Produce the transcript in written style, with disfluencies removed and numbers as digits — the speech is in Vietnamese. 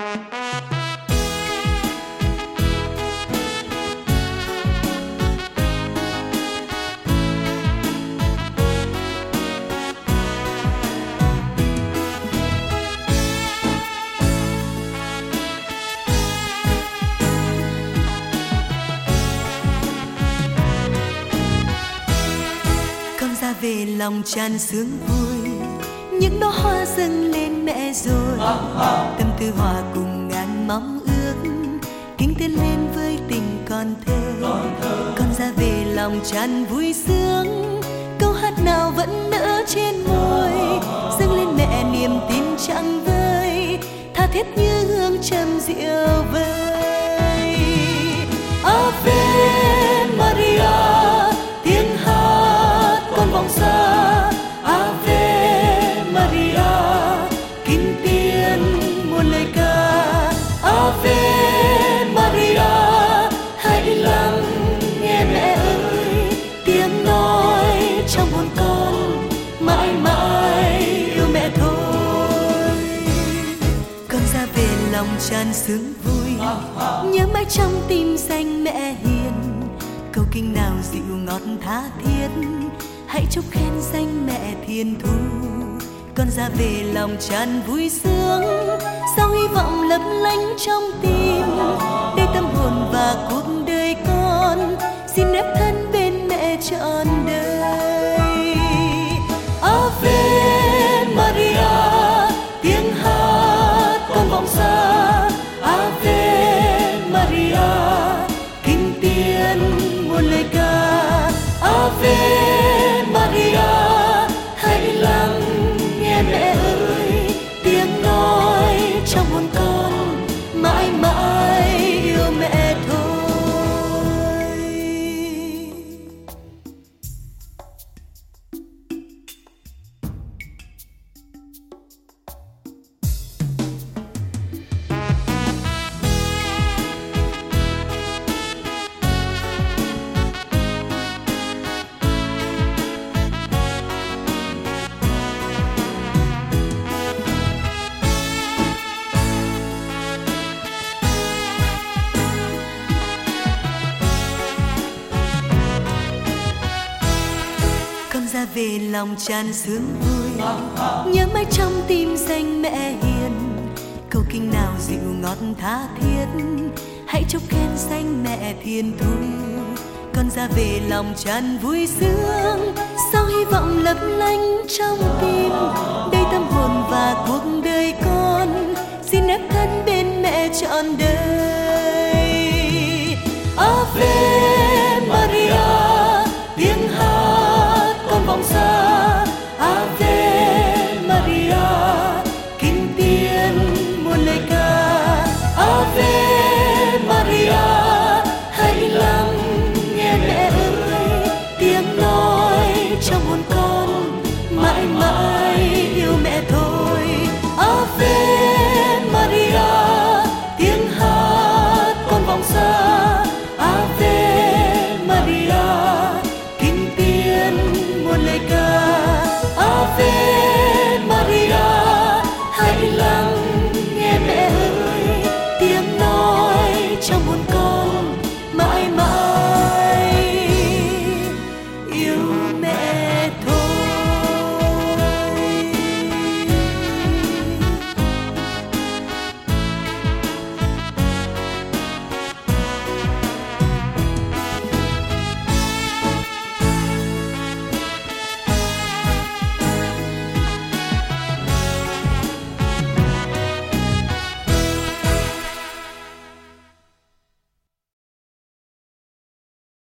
Về lòng tràn sướng vui, những đóa hoa dâng lên mẹ rồi, tâm tư hòa cùng ngàn mong ước, kính tiến lên với tình con thơ. Con ra về lòng tràn vui sướng, câu hát nào vẫn nở trên môi, dâng lên mẹ niềm tin trắng vơi, tha thiết như hương trầm rượu vơi. Ave Maria, tiếng hát con vọng xa. Ave Maria, kính tiên muôn lời ca. Ave Maria, hãy lắng nghe mẹ ơi, tiếng nói trong hồn con mãi mãi yêu mẹ thôi. Con ra về lòng tràn sướng vui, nhớ mãi trong tim danh mẹ hiền, câu kinh nào dịu ngọt tha thiết, hãy chúc khen danh mẹ thiên thu. Con ra về lòng tràn vui sướng, sao hy vọng lấp lánh trong tim, để tâm hồn và cuộc đời con xin nếp thân bên mẹ trọn đời. Ave Maria, tiếng hát con vọng xa. Ave Maria, kính tiên muôn lời ca. Ave Maria, hãy lắng nghe mẹ ơi, tiếng nói trong hồn con mãi mãi yêu mẹ thôi. Ra về lòng tràn sướng vui, nhớ mãi trong tim danh mẹ hiền, câu kinh nào dịu ngọt tha thiết, hãy chúc khen danh mẹ thiên thu. Con ra về lòng tràn vui sướng, sao hy vọng lấp lánh trong tim, đây tâm hồn và cuộc đời con xin nếp thân bên mẹ trọn đời.